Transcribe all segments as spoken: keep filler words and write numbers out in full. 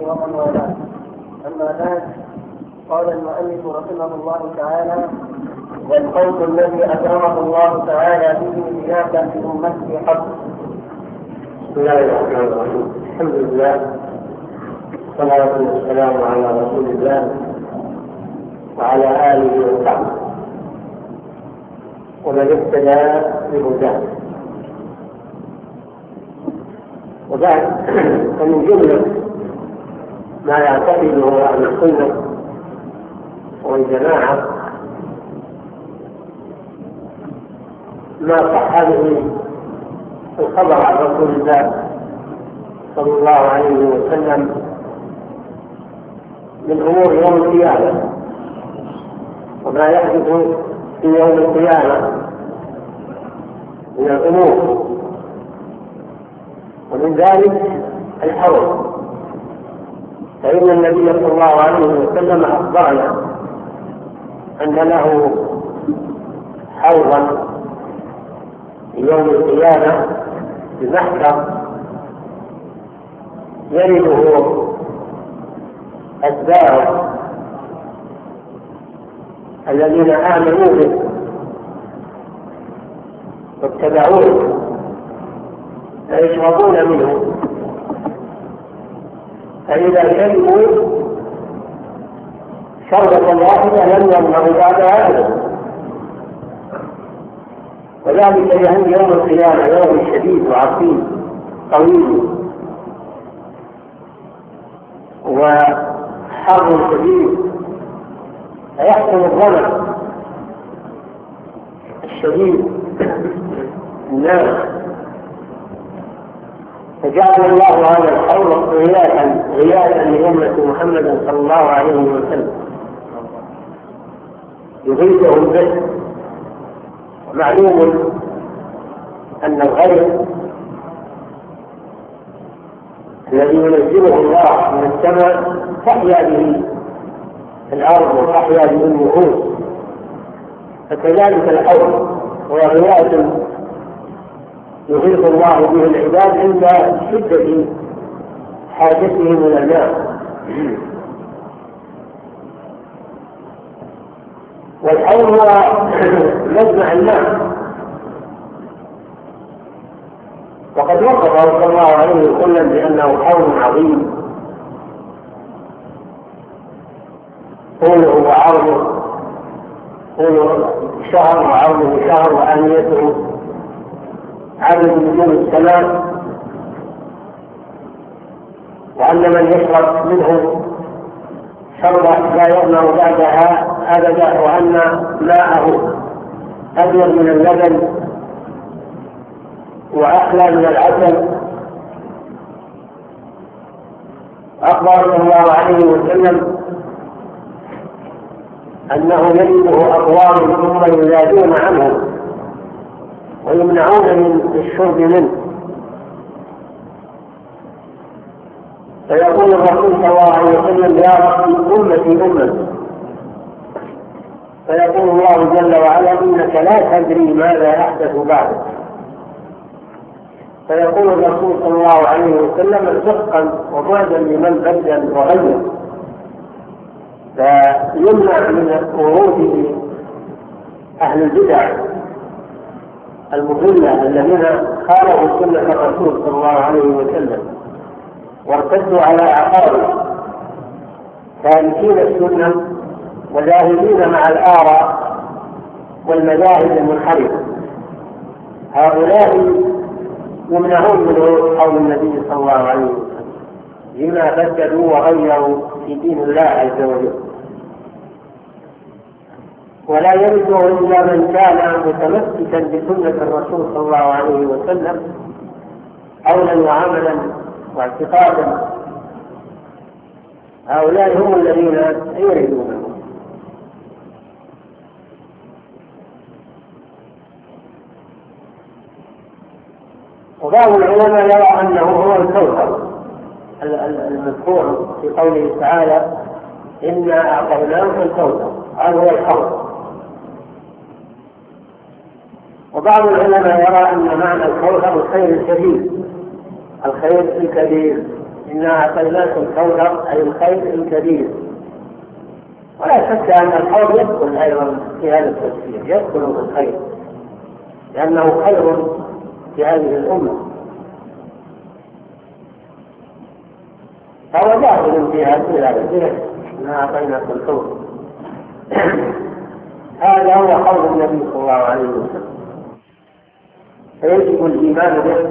ومن والاه. أما بعد، قال المؤلف رحمه الله تعالى: والفوز الذي أكرمه الله تعالى به إياك في أمته حق. بسم الله الرحمن الرحيم. الحمد لله والصلاة والسلام على رسول الله وعلى آله وصحبه ومن اهتدى بهداه. وبعد، فمن جملة ما يعتقده أهل السنة والجماعة ما صح به الخبر عن رسول الله صلى الله عليه وسلم من أمور يوم القيامة وما يحدث في يوم القيامة من الأمور، ومن ذلك الحوض. فإن النبي صلى الله عليه وسلم أخبرنا أن له حوضا يوم القيامة بمحكم يرده أتباعه الذين آمنوا به واتبعوه فيشربون منه، فإذا شربوا شربة واحدة لم يمنعوا بعدها أبدا. وذلك لأن يوم القيامة يوم شديد وعصيب طويل وحر شديد، فيحصل الظلم الشديد الناس، فجعل الله هذا الحوض غياثا غياثا لأمة محمد صلى الله عليه وسلم يغيثهم به. ومعلوم أن الغيث الذي ينزله الله من السماء تحيا به الأرض وتحيا به النهوض، فكذلك الحوض هو غياث يغيث الله به العباد عند شدة حاجتهم إلى الماء. والحوض هو مجمع الماء، وقد وصفه صلى الله عليه وسلم بأنه حوض عظيم طوله وعرضه طوله شهر وعرضه شهر وآنيته عدد نجوم السماء، وأن من يشرب منه شربة لا يظمأ بعدها أبدا، وأن ماءه أبيض من اللبن وأحلى من العسل. أخبر صلى الله عليه وسلم أنه يجده أقوام ثم يزادون عنه ويمنعون من الشرب منه، فيقول الرسول صلى الله عليه وسلم: يا رب أمتي أمتي. فيقول الله جل وعلا: إنك لا تدري ماذا يحدث بعدك. فيقول الرسول صلى الله عليه وسلم: زقا وبعدا لمن بدل وغير. فيمنع من وروده أهل البدع المضلة الذين خالفوا سنة الرسول صلى الله عليه وسلم وارتدوا على أعقابهم تاركين السنة وذاهبين مع الآراء والمذاهب المنحرفة. هؤلاء يمنعون من قول النبي صلى الله عليه وسلم لما بدلوا وغيروا في دين الله عز وجل، ولا يرده إلا من كان متمسكا بسنة الرسول صلى الله عليه وسلم قولا وعملا واعتقادا. هؤلاء هم الذين يردونه. وبعض العلماء يرى أنه هو الكوثر المذكور في قوله تعالى: إنا أعطيناك الكوثر، هذا هو الحوض. وبعض العلماء يرى أن معنى الكوثر الخير الكبير، الخير الكبير إنا أعطيناك الكوثر أي الخير الكبير. ولا شك أن الحوض يدخل أيضا في هذا التفسير، يدخل في الخير لأنه خير في هذه الأمة، فهو داخل في هذه الآية إنا أعطيناك الكوثر. هذا هو قول النبي صلى الله عليه وسلم، فيجب الإيمان به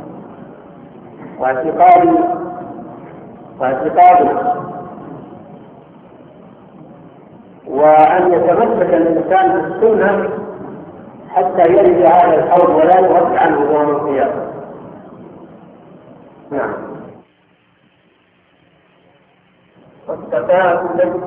واعتقاده واعتقاده وأن يتمسك الإنسان بالسنة حتى يرد هذا الحوض ولا يرد عنه يوم القيامة. نعم. والشفاعة التي